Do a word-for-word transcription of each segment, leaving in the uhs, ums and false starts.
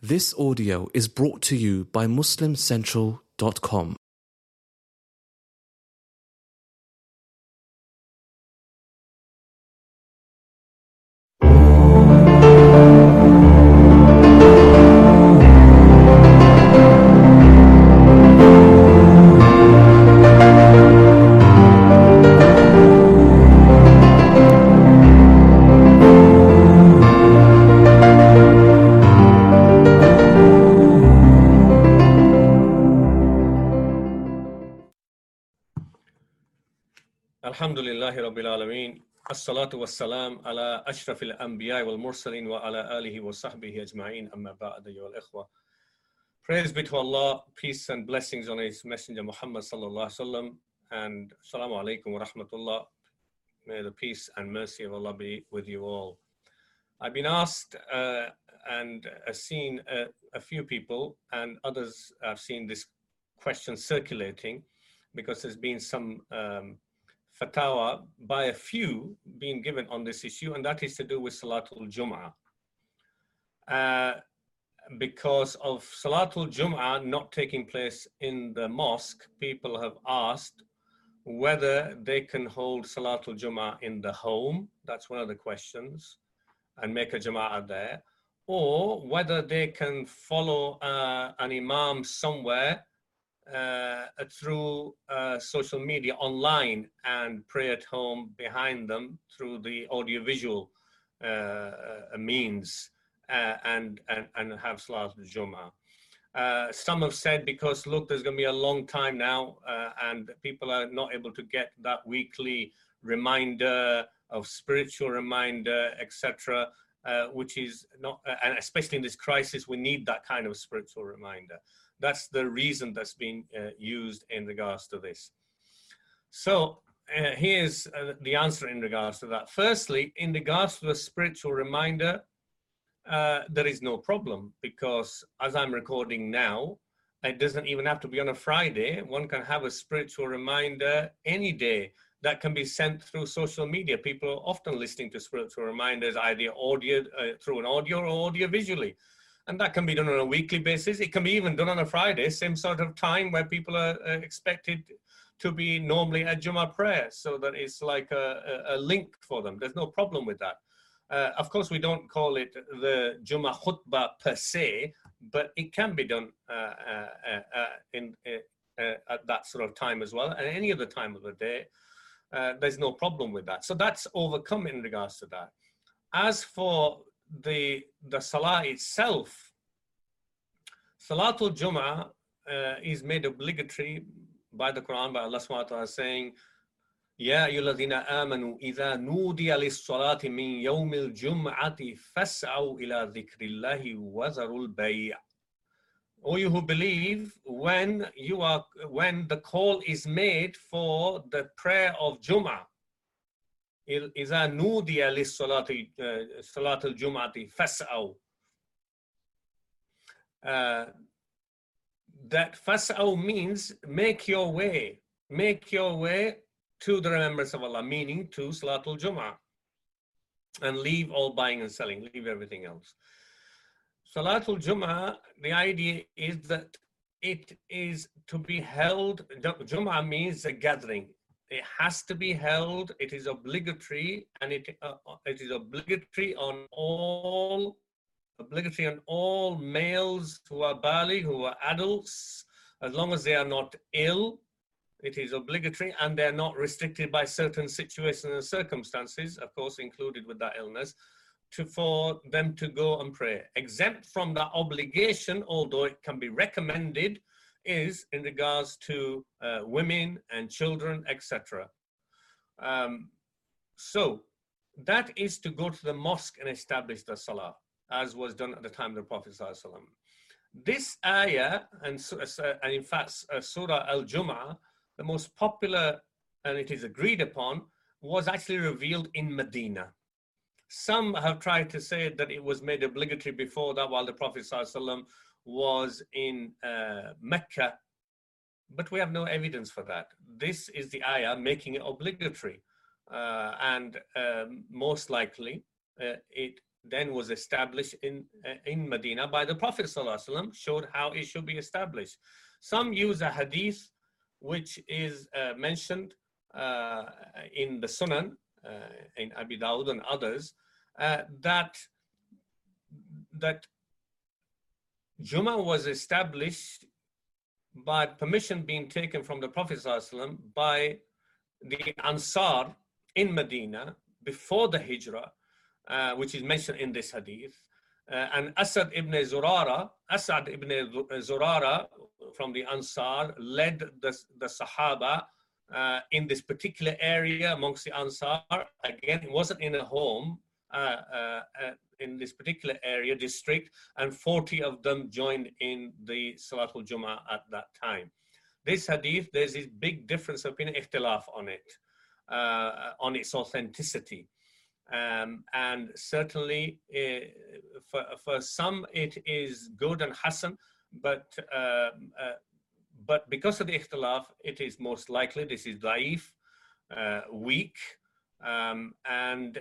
This audio is brought to you by Muslim Central dot com. Alhamdulillahi Rabbil Alameen. As-salatu was-salam ala ashrafil anbiya wal mursalin wa ala alihi wa sahbihi ajma'in amma ba'da ayyuhal ikhwa. Praise be to Allah, peace and blessings on His Messenger Muhammad sallallahu alaihi wasallam, and assalamu alaikum wa rahmatullah. May the peace and mercy of Allah be with you all. I've been asked uh, and uh, seen uh, a few people, and others have seen this question circulating because there's been some um, fatwa by a few being given on this issue, and that is to do with Salatul Jum'ah. Uh, because of Salatul Jum'ah not taking place in the mosque, people have asked whether they can hold Salatul Jum'ah in the home, that's one of the questions, and make a Jama'ah there, or whether they can follow uh, an Imam somewhere Uh, through uh, social media online and pray at home behind them through the audiovisual uh, means uh, and, and, and have Salatul Jum'ah. Uh, some have said because, look, there's going to be a long time now uh, and people are not able to get that weekly reminder of spiritual reminder, et cetera, uh, which is not, uh, and especially in this crisis, we need that kind of spiritual reminder. That's the reason that's being uh, used in regards to this. So uh, here's uh, the answer in regards to that. Firstly, in regards to the spiritual reminder, uh, there is no problem because as I'm recording now, it doesn't even have to be on a Friday. One can have a spiritual reminder any day that can be sent through social media. People are often listening to spiritual reminders, either audio, uh, through an audio or audio visually. And that can be done on a weekly basis. It can be even done on a Friday, same sort of time where people are uh, expected to be normally at Jummah prayer. So that it's like a, a, a link for them. There's no problem with that. Uh, of course, we don't call it the Jummah khutbah per se, but it can be done uh, uh, uh, in, uh, uh, at that sort of time as well. And any other time of the day, uh, there's no problem with that. So that's overcome in regards to that. As for the the salah itself, Salatul Jum'ah uh, is made obligatory by the Quran, by Allah subhanahu wa ta'ala saying, Ya ayyuhalladhina amanu idha nudiya lis-salati min yawmil jum'ati fas'aw ila dhikrillahi wa dharul bay'. O you who believe, when you are when the call is made for the prayer of Jum'ah, إذا نودي للصلاة صلاة الجمعة فاسعوا. That fas'aw means make your way, make your way to the remembrance of Allah, meaning to Salatul Jum'ah, and leave all buying and selling, leave everything else. Salatul Jum'ah, the idea is that it is to be held. Jum'ah means a gathering. It has to be held. It is obligatory, and it uh, it is obligatory on all obligatory on all males who are baligh, who are adults, as long as they are not ill. It is obligatory, and they are not restricted by certain situations and circumstances, of course, included with that illness, to for them to go and pray. Exempt from that obligation, although it can be recommended, is in regards to uh, women and children, et cetera. Um, so that is to go to the mosque and establish the salah, as was done at the time of the Prophet ﷺ. This ayah, and, uh, and in fact, uh, Surah Al-Jum'ah, the most popular, and it is agreed upon, was actually revealed in Medina. Some have tried to say that it was made obligatory before that while the Prophet ﷺ was in uh, Mecca, but we have no evidence for that. This is the ayah making it obligatory, uh, and um, most likely uh, it then was established in, uh, in Medina by the Prophet ﷺ, showed how it should be established. Some use a hadith which is uh, mentioned uh, in the Sunan, uh, in Abi Dawud and others, uh, that, that Jummah was established by permission being taken from the Prophet ﷺ by the Ansar in Medina before the Hijrah, uh, which is mentioned in this hadith. Uh, and Asad ibn Zurara, Asad ibn Zurara from the Ansar led the, the Sahaba uh, in this particular area amongst the Ansar. Again, it wasn't in a home, uh, uh, uh, in this particular area, district, and forty of them joined in the Salatul Jummah at that time. This hadith, there's this big difference of opinion, ikhtilaf on it, uh, on its authenticity. Um, and certainly uh, for, for some it is good and hasan, but uh, uh, but because of the ikhtilaf, it is most likely this is da'if, uh, weak, um, and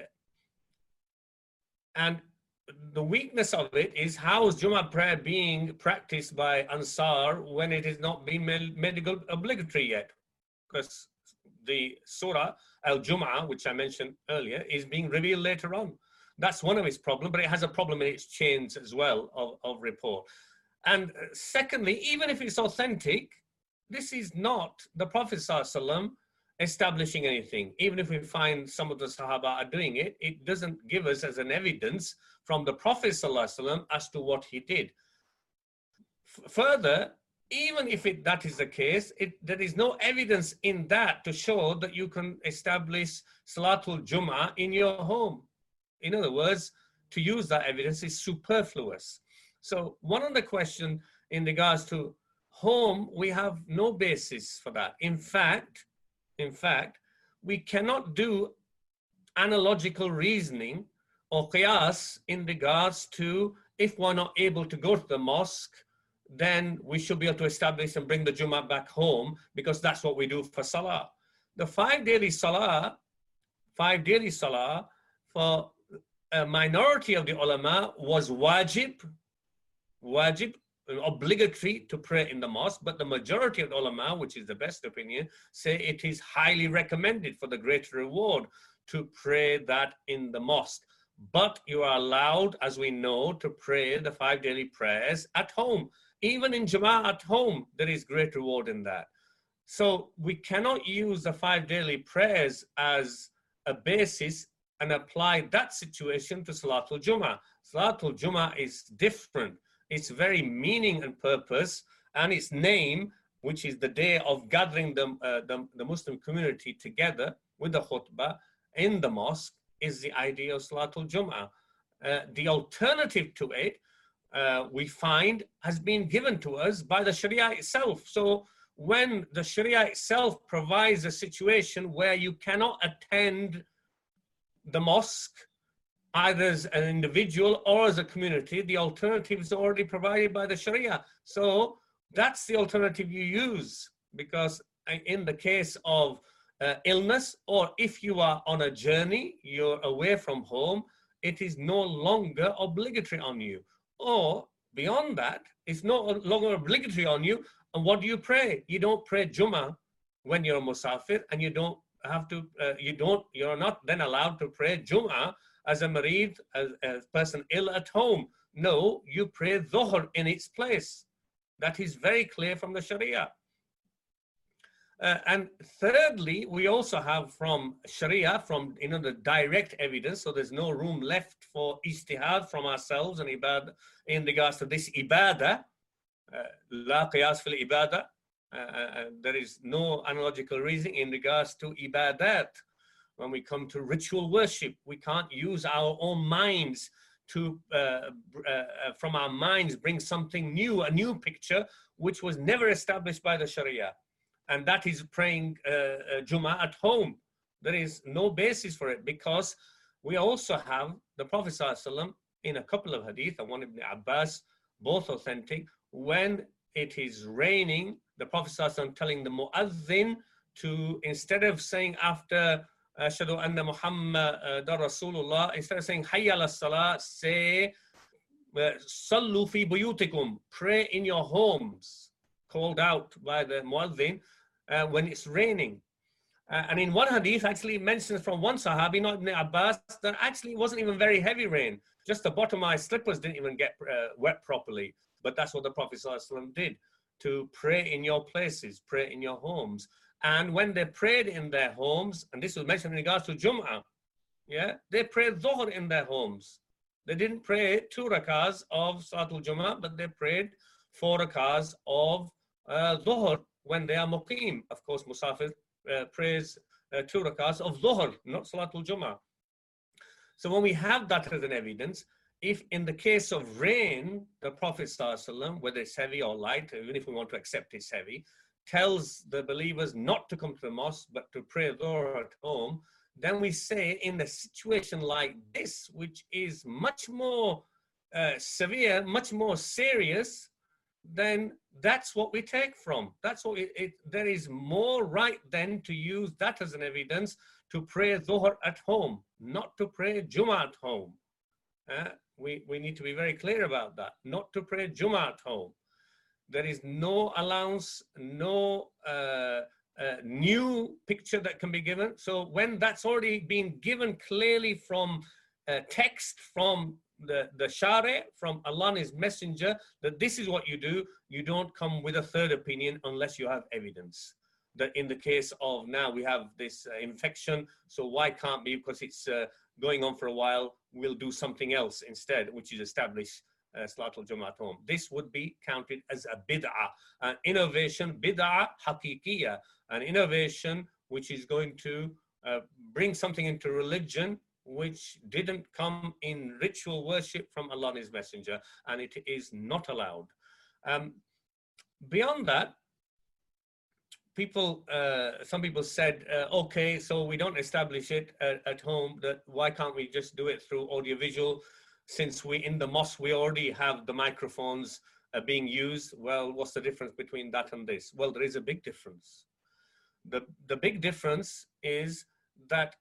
and the weakness of it is how is Jummah prayer being practiced by Ansar when it is not being medical obligatory yet? Because the surah Al-Jum'ah, which I mentioned earlier, is being revealed later on. That's one of its problems, but it has a problem in its chains as well of, of report. And secondly, even if it's authentic, this is not the Prophet ﷺ establishing anything. Even if we find some of the Sahaba are doing it, it doesn't give us as an evidence from the Prophet ﷺ as to what he did. F- further, even if it, that is the case, it, there is no evidence in that to show that you can establish Salatul Jummah in your home. In other words, to use that evidence is superfluous. So one of the questions in regards to home, we have no basis for that. In fact, in fact, we cannot do analogical reasoning or qiyas in regards to if we're not able to go to the mosque, then we should be able to establish and bring the Jummah back home because that's what we do for Salah. The five daily Salah, five daily Salah for a minority of the ulama was wajib, wajib, obligatory to pray in the mosque, but the majority of the ulama, which is the best opinion, say it is highly recommended for the greater reward to pray that in the mosque. But you are allowed, as we know, to pray the five daily prayers at home. Even in Jama'ah at home, there is great reward in that. So we cannot use the five daily prayers as a basis and apply that situation to Salatul Jummah. Salatul Jummah is different. Its very meaning and purpose and its name, which is the day of gathering the, uh, the, the Muslim community together with the khutbah in the mosque, is the idea of Salatul Jummah. Uh, the alternative to it, uh, we find, has been given to us by the Sharia itself. So when the Sharia itself provides a situation where you cannot attend the mosque, either as an individual or as a community, the alternative is already provided by the Sharia. So that's the alternative you use, because in the case of uh, illness, or if you are on a journey, you're away from home, it is no longer obligatory on you. Or beyond that, it's no longer obligatory on you. And what do you pray? You don't pray Jummah when you're a musafir, and you don't have to, uh, you don't, you're not then allowed to pray Jummah as a marid, as a person ill at home. No, you pray Dhuhr in its place. That is very clear from the Sharia. Uh, and thirdly, we also have from Sharia, from you know the direct evidence, so there's no room left for ijtihad from ourselves and ibadah in regards to this ibadah. La qiyas fil ibadah. There is no analogical reasoning in regards to ibadat. When we come to ritual worship, we can't use our own minds to, uh, uh, from our minds, bring something new, a new picture, which was never established by the Sharia. And that is praying uh, uh, Jummah at home. There is no basis for it, because we also have the Prophet ﷺ in a couple of hadith, and one Ibn Abbas, both authentic, when it is raining, the Prophet ﷺ telling the muazzin to, instead of saying after Ashhadu anna Muhammadan Rasulullah, instead of saying Hayya ala salah, say Sallu fi buyutikum, pray in your homes, called out by the muazzin uh, when it's raining. Uh, and in one hadith, actually mentions from one Sahabi, not Ibn Abbas, that actually it wasn't even very heavy rain. Just the bottom of my slippers didn't even get uh, wet properly. But that's what the Prophet ﷺ did, to pray in your places, pray in your homes. And when they prayed in their homes, and this was mentioned in regards to Jum'ah, yeah, they prayed Dhuhr in their homes. They didn't pray two rakahs of Salatul Jum'ah, but they prayed four rakahs of uh, Dhuhr when they are muqim. Of course, Musafir uh, prays uh, two rakahs of Dhuhr, not Salatul Jum'ah. So when we have that as an evidence, if in the case of rain, the Prophet ﷺ, whether it's heavy or light, even if we want to accept it's heavy, tells the believers not to come to the mosque, but to pray Dhuhr at home, then we say in a situation like this, which is much more uh, severe, much more serious, then that's what we take from. That's what it, it, there is more right then to use that as an evidence to pray Dhuhr at home, not to pray Jummah at home. Uh, we, we need to be very clear about that, not to pray Jummah at home. There is no allowance, no uh, uh, new picture that can be given. So when that's already been given clearly from uh, text from the, the Shari, from Allah and His Messenger, that this is what you do, you don't come with a third opinion unless you have evidence. That in the case of now we have this uh, infection, so why can't we, because it's uh, going on for a while, we'll do something else instead, which is establish uh, Salatul Jummah at home. This would be counted as a bid'ah, an innovation, bid'ah haqiqiyah, an innovation which is going to uh, bring something into religion which didn't come in ritual worship from Allah and His Messenger, and it is not allowed. Um, beyond that, people, uh, some people said, uh, okay, so we don't establish it at, at home, that why can't we just do it through audiovisual? Since we, in the mosque, we already have the microphones uh, being used. Well, what's the difference between that and this? Well, there is a big difference. The, the big difference is that,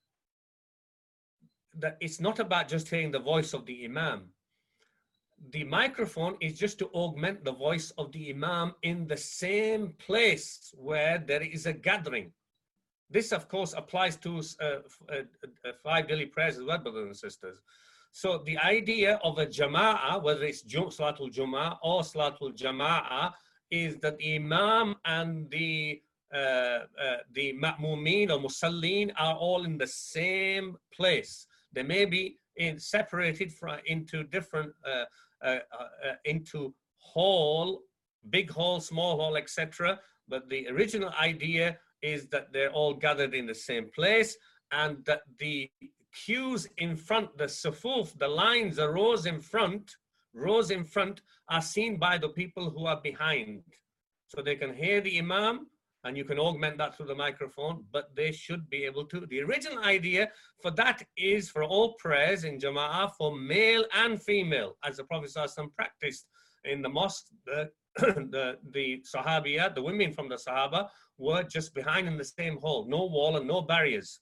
that it's not about just hearing the voice of the Imam. The microphone is just to augment the voice of the Imam in the same place where there is a gathering. This, of course, applies to uh, uh, uh, five daily prayers as well, brothers and sisters. So the idea of a jama'ah, whether it's Salatul Jummah or Salatul Jama'ah, is that the Imam and the uh, uh, the ma'mumin or musallin are all in the same place. They may be in, separated from, into different uh, Uh, uh, into hall, big hall, small hall, et cetera. But the original idea is that they're all gathered in the same place, and that the queues in front, the sufuf, the lines, the rows in front, rows in front are seen by the people who are behind. So they can hear the Imam, and you can augment that through the microphone, but they should be able to. The original idea for that is for all prayers in Jama'ah, for male and female, as the Prophet ﷺ practiced in the mosque. The, the, the Sahabiya, the women from the Sahaba, were just behind in the same hall, no wall and no barriers.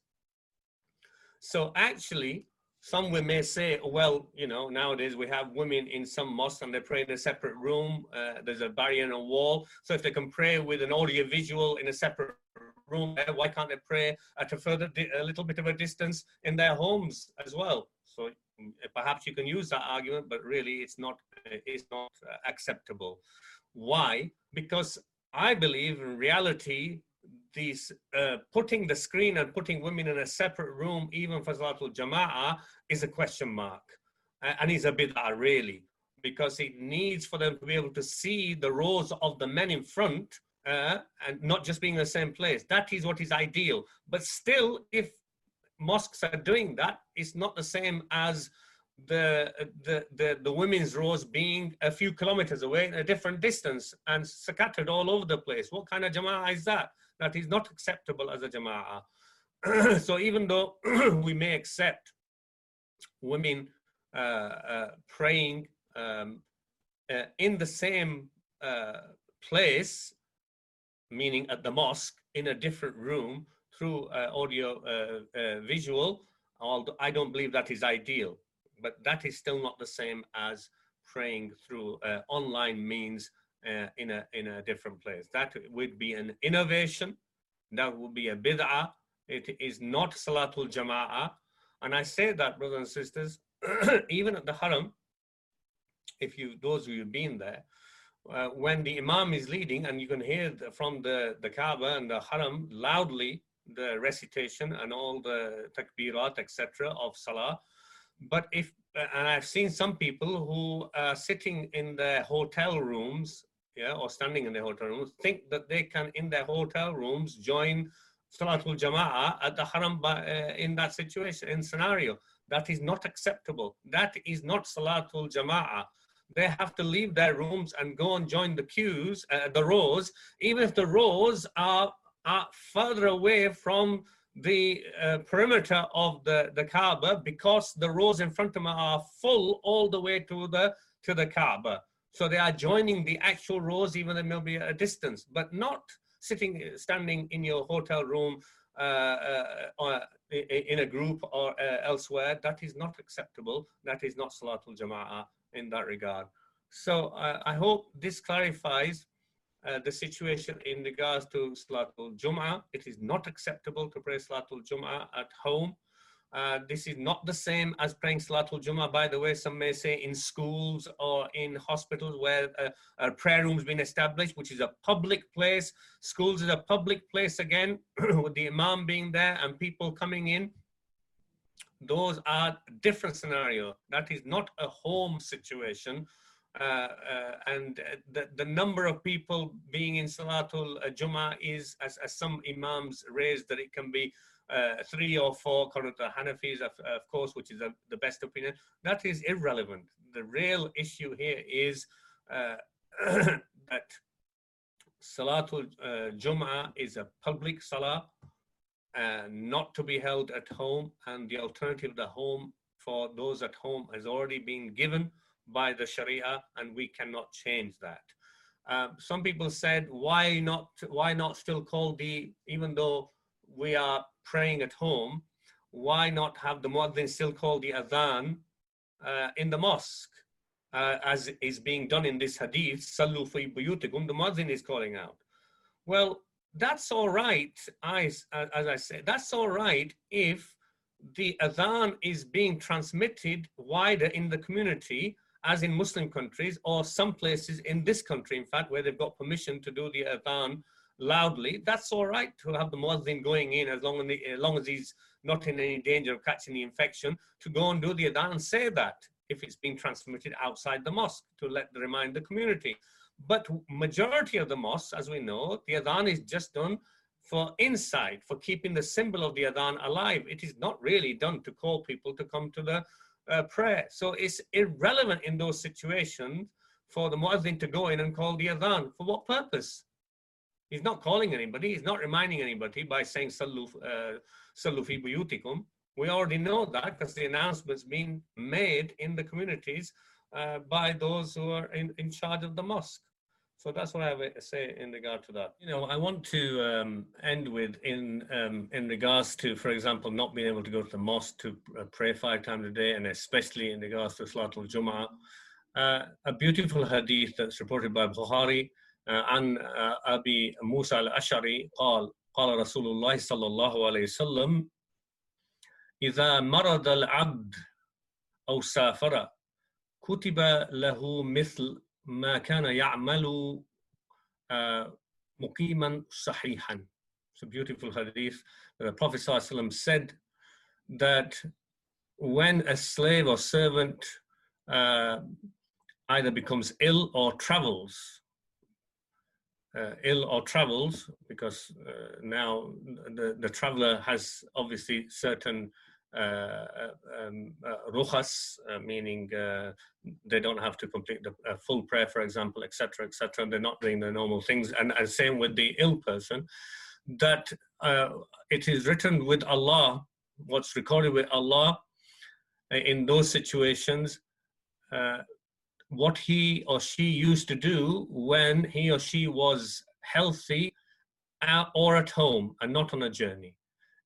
So actually, some we may say, well, you know, nowadays we have women in some mosques and they pray in a separate room. Uh, there's a barrier and a wall. So if they can pray with an audio visual in a separate room, uh, why can't they pray at a further, a little bit of a distance in their homes as well? So uh, perhaps you can use that argument, but really it's not, it's not uh, acceptable. Why? Because I believe in reality, these uh, putting the screen and putting women in a separate room, even for Salatul Jama'ah, is a question mark. Uh, and is a bid'ah, really, because it needs for them to be able to see the rows of the men in front uh, and not just being in the same place. That is what is ideal. But still, if mosques are doing that, it's not the same as the, the, the, the women's rows being a few kilometers away in a different distance and scattered all over the place. What kind of Jama'ah is that? That is not acceptable as a Jama'ah. So even though we may accept women uh, uh, praying um, uh, in the same uh, place, meaning at the mosque, in a different room, through uh, audio uh, uh, visual, although I don't believe that is ideal, but that is still not the same as praying through uh, online means uh, in a in a different place. That would be an innovation. That would be a bid'ah. It is not Salatul Jama'ah. And I say that, brothers and sisters, even at the Haram, if you, those who have been there, uh, when the Imam is leading and you can hear the, from the, the Kaaba and the Haram loudly, the recitation and all the takbirat, et cetera of Salah. But if, and I've seen some people who are sitting in their hotel rooms, yeah, or standing in their hotel rooms, think that they can, in their hotel rooms, join Salatul Jama'ah at the Haram uh, in that situation, in scenario. That is not acceptable. That is not Salatul Jama'ah. They have to leave their rooms and go and join the queues, uh, the rows, even if the rows are, are further away from the uh, perimeter of the, the Kaaba, because the rows in front of them are full all the way to the, to the Kaaba. So they are joining the actual rows, even though there may be a distance, but not sitting, standing in your hotel room uh, uh, uh, in a group or uh, elsewhere. That is not acceptable. That is not Salatul Jama'ah in that regard. So uh, I hope this clarifies uh, the situation in regards to Salatul Jum'ah. It is not acceptable to pray Salatul Jum'ah at home. Uh, this is not the same as praying Salatul Jummah, by the way. Some may say in schools or in hospitals where a, a prayer room has been established, which is a public place. Schools is a public place again, with the Imam being there and people coming in. Those are different scenarios. That is not a home situation. Uh, uh, and the, the number of people being in Salatul Jummah is, as, as some Imams raised, that it can be Uh, three or four, according to the Hanafis, of, of course, which is a, the best opinion. That is irrelevant. The real issue here is uh, that Salatul uh, Jum'ah is a public salah, uh, not to be held at home, and the alternative, the home, for those at home has already been given by the Sharia, and we cannot change that. Uh, some people said, why not, why not still call the, even though we are praying at home, why not have the muaddin still call the adhan uh, in the mosque, uh, as is being done in this hadith, Sallu fi buyutikum, the muaddin is calling out. Well, that's all right, I, as I said, that's all right if the adhan is being transmitted wider in the community, as in Muslim countries, or some places in this country, in fact, where they've got permission to do the adhan loudly. That's all right to have the muazzin going in, as long as, the, as long as he's not in any danger of catching the infection, to go and do the adhan and say that if it's being transmitted outside the mosque, to let the remind the community. But majority of the mosques, as we know, the adhan is just done for inside, for keeping the symbol of the adhan alive. It is not really done to call people to come to the uh, prayer. So it's irrelevant in those situations for the muazzin to go in and call the adhan. For what purpose? He's not calling anybody. He's not reminding anybody by saying Sallu uh, fi buyutikum. We already know that because the announcement's been made in the communities uh, by those who are in, in charge of the mosque. So that's what I have to say in regard to that. You know, I want to um, end with in um, in regards to, for example, not being able to go to the mosque to uh, pray five times a day, and especially in regards to Salatul Jum'ah. Uh, a beautiful hadith that's reported by Bukhari, عن أبي موسى الأشعري قال قال رسول الله صلى الله عليه وسلم إذا مرض العبد أو سافر كتب له مثل ما كان يعمل مقيما صحيحا. It's a beautiful hadith. The Prophet صلى الله عليه وسلم said that when a slave or servant uh, either becomes ill or travels, Uh, ill or travels, because uh, now the, the traveler has obviously certain uh, um, uh, rukhas, uh, meaning uh, they don't have to complete the uh, full prayer, for example, et cetera, et cetera. They're not doing the normal things. And, and same with the ill person, that uh, it is written with Allah, what's recorded with Allah uh, in those situations, uh, what he or she used to do when he or she was healthy uh, or at home and not on a journey.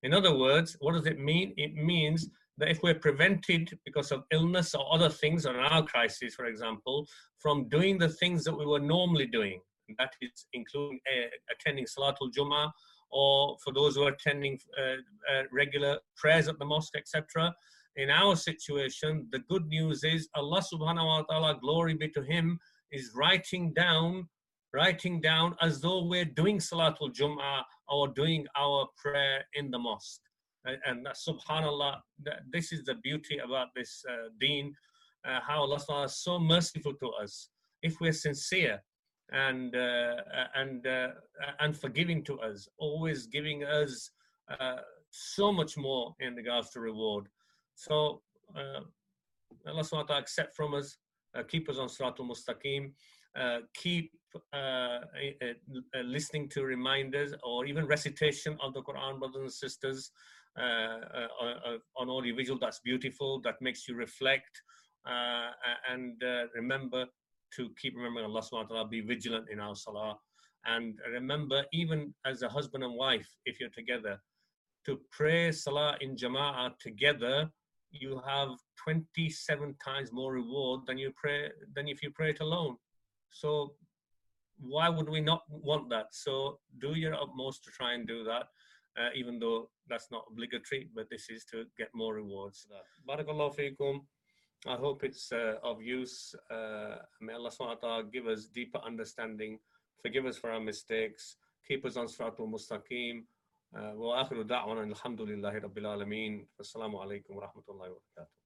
In other words, what does it mean? It means that if we're prevented because of illness or other things, or our crisis, for example, from doing the things that we were normally doing, that is including uh, attending Salatul Jummah, or for those who are attending uh, uh, regular prayers at the mosque, et cetera. In our situation, the good news is Allah subhanahu wa ta'ala, glory be to Him, is writing down, writing down as though we're doing Salatul Jummah or doing our prayer in the mosque. And, and uh, subhanallah, this is the beauty about this uh, deen, uh, how Allah subhanahu wa ta'ala is so merciful to us. If we're sincere and uh, and uh, and forgiving to us, always giving us uh, so much more in regards to reward. So uh, Allah subhanahu wa ta'ala accept from us, uh, keep us on Siratul Mustaqim, uh, keep uh, uh, uh, listening to reminders or even recitation of the Quran, brothers and sisters, uh, uh, uh, on audiovisual. That's beautiful, that makes you reflect, uh, and uh, remember to keep remembering Allah subhanahu wa ta'ala, be vigilant in our salah. And remember, even as a husband and wife, if you're together, to pray salah in jama'ah together, you have twenty-seven times more reward than you pray than if you pray it alone. So why would we not want that? So do your utmost to try and do that, uh, even though that's not obligatory, but this is to get more rewards. Barakallahu feekum. I hope it's uh, of use. Uh, may Allah subhanahu wa ta'ala give us deeper understanding, forgive us for our mistakes, keep us on Siratul Mustaqim. Wa akhiru da'wana alhamdulillahi rabbil alameen. Wassalamu alaikum wa rahmatullahi wa barakatuh.